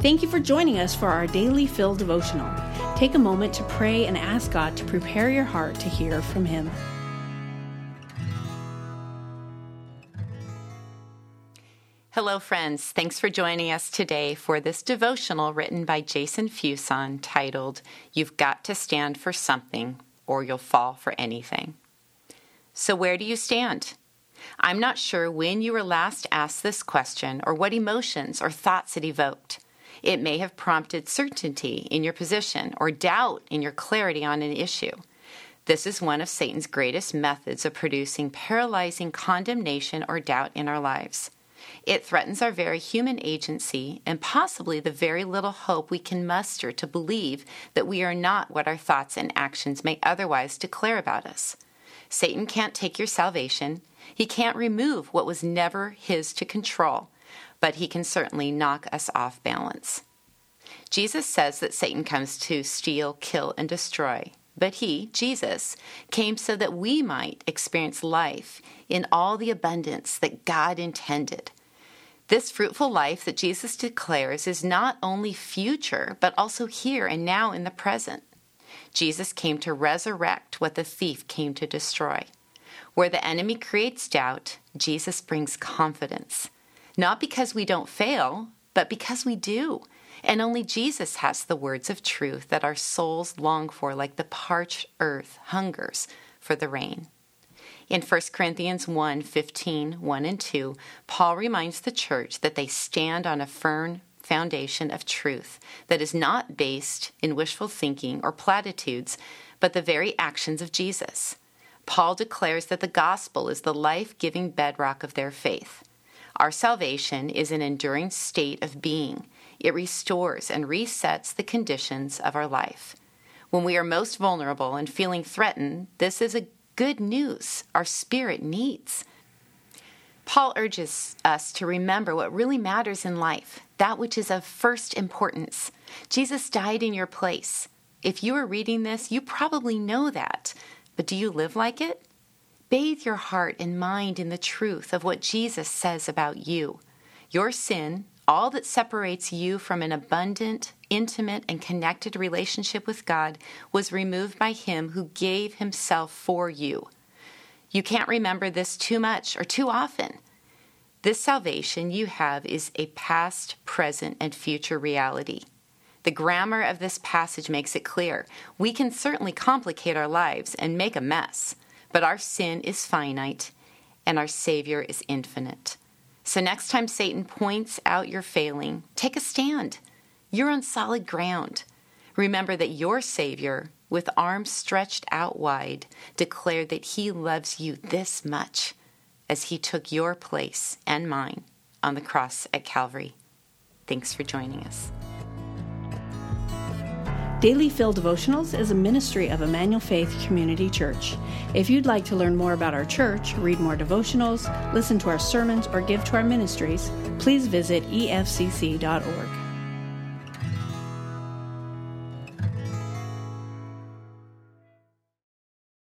Thank you for joining us for our Daily Fill devotional. Take a moment to pray and ask God to prepare your heart to hear from Him. Hello, friends. Thanks for joining us today for this devotional written by Jason Fuson titled, You've Got to Stand for Something or You'll Fall for Anything. So where do you stand? I'm not sure when you were last asked this question or what emotions or thoughts it evoked. It may have prompted certainty in your position or doubt in your clarity on an issue. This is one of Satan's greatest methods of producing paralyzing condemnation or doubt in our lives. It threatens our very human agency and possibly the very little hope we can muster to believe that we are not what our thoughts and actions may otherwise declare about us. Satan can't take your salvation. He can't remove what was never his to control, but he can certainly knock us off balance. Jesus says that Satan comes to steal, kill, and destroy. But he, Jesus, came so that we might experience life in all the abundance that God intended. This fruitful life that Jesus declares is not only future, but also here and now in the present. Jesus came to resurrect what the thief came to destroy. Where the enemy creates doubt, Jesus brings confidence. Not because we don't fail, but because we do. And only Jesus has the words of truth that our souls long for, like the parched earth hungers for the rain. In 1 Corinthians 1:15, 1 and 2, Paul reminds the church that they stand on a firm foundation of truth that is not based in wishful thinking or platitudes, but the very actions of Jesus. Paul declares that the gospel is the life-giving bedrock of their faith. Our salvation is an enduring state of being. It restores and resets the conditions of our life. When we are most vulnerable and feeling threatened, this is a good news our spirit needs. Paul urges us to remember what really matters in life, that which is of first importance. Jesus died in your place. If you are reading this, you probably know that. But do you live like it? Bathe your heart and mind in the truth of what Jesus says about you. Your sin, all that separates you from an abundant, intimate, and connected relationship with God, was removed by Him who gave Himself for you. You can't remember this too much or too often. This salvation you have is a past, present, and future reality. The grammar of this passage makes it clear. We can certainly complicate our lives and make a mess, but our sin is finite and our Savior is infinite. So next time Satan points out your failing, take a stand. You're on solid ground. Remember that your Savior, with arms stretched out wide, declared that He loves you this much as He took your place and mine on the cross at Calvary. Thanks for joining us. Daily Fill Devotionals is a ministry of Emmanuel Faith Community Church. If you'd like to learn more about our church, read more devotionals, listen to our sermons, or give to our ministries, please visit efcc.org.